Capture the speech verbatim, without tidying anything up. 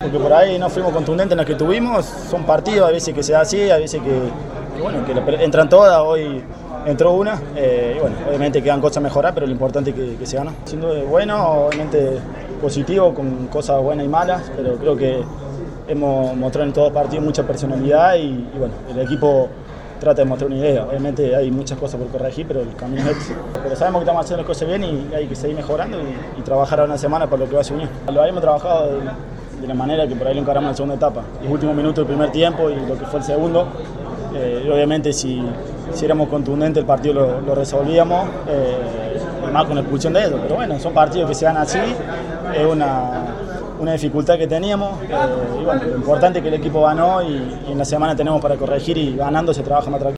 porque por ahí no fuimos contundentes en los que tuvimos. Son partidos, a veces que se da así, a veces que, que, bueno, que entran todas, hoy entró una, eh, y bueno, obviamente quedan cosas a mejorar, pero lo importante es que, que se gana. Siendo bueno, obviamente positivo, con cosas buenas y malas, pero creo que hemos mostrado en todos partidos mucha personalidad y, y bueno, el equipo trata de mostrar una idea. Obviamente hay muchas cosas por corregir, pero el camino es este. Pero sabemos que estamos haciendo las cosas bien y hay que seguir mejorando y, y trabajar una semana para lo que va a ser unido. Lo habíamos trabajado de, de la manera que por ahí lo encaramos en la segunda etapa. Los últimos minutos del primer tiempo y lo que fue el segundo. Eh, y obviamente si, si éramos contundentes el partido lo, lo resolvíamos, eh, más con la expulsión de ellos. Pero bueno, son partidos que se dan así, es una, una dificultad que teníamos. Eh, y bueno, lo importante es que el equipo ganó y, y en la semana tenemos para corregir y ganando se trabaja más tranquilo.